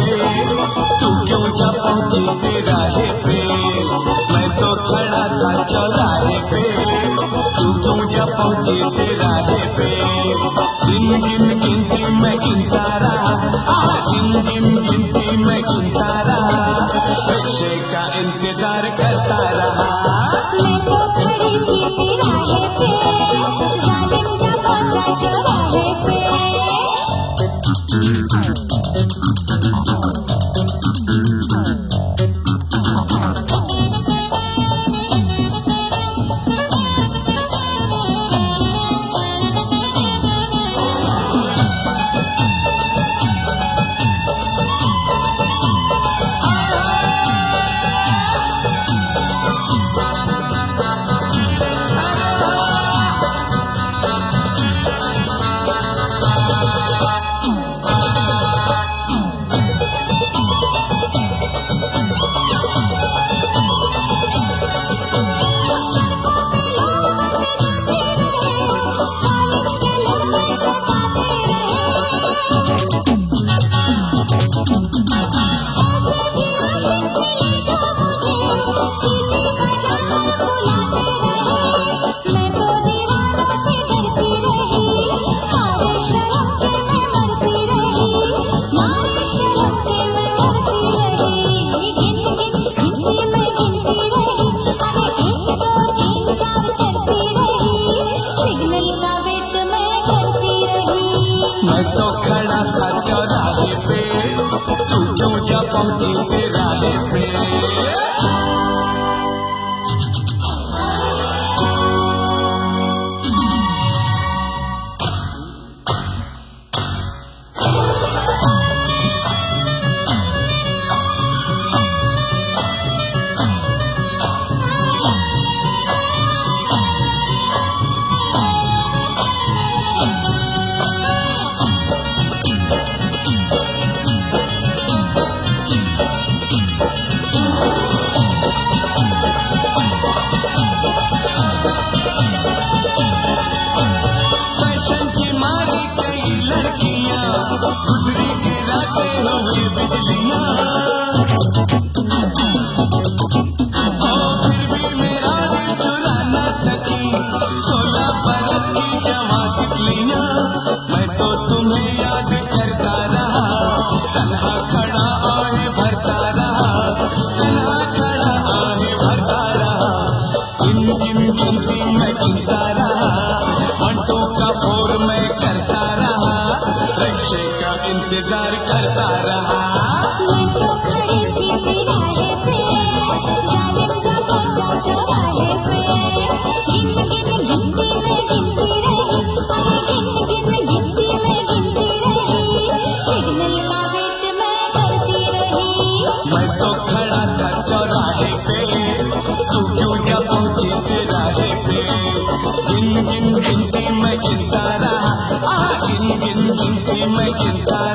पे, तू क्यों जा पहुंची तिराहे पे। मैं तो खड़ा था चौराहे पे, तू क्यों जा पहुंची तिराहे पे। गिन गिन गिनती मैं गिनता रहा, गिन गिन गिनती मैं गिनता रहा, रिक्शे का इंतजार करता रहा। मैं तो खड़ी थी तिराहे पे, जालिम जा पहुंचा चौराहे पे। मैं तो खड़ा था चौराहे पे, तू क्यों जा पहुंची तिराहे पे। गुजरी गिराते हुए बिजलियां, फिर भी मेरा दिल चुरा न सकी 16 बरस की जवां तितलियां। मैं तो तुम्हें याद करता रहा, तन्हा खड़ा आहे भरता रहा, तन्हा खड़ा आहे भरता रहा। गिन गिन गिनती मैं गिनता रहा, 1 2 का 4 मैं करता रहा, रिक्शे का इंतजार करता रहा। मैं तो खड़ी थी तिराहे पे, जालिम जा पहुंचा चौराहे पे। गिन गिन गिनती मैं गिनती रही, गिन गिन गिनती मैं गिनती रही, सिग्नल का वेट मैं करती रही। मैं तो खड़ा था चौराहे पे, तू क्यों जा पहुंची तिराहे पे। गिन गिन गिनती मैं गिनता रहा, गिन गिन गिनती मैं गिनता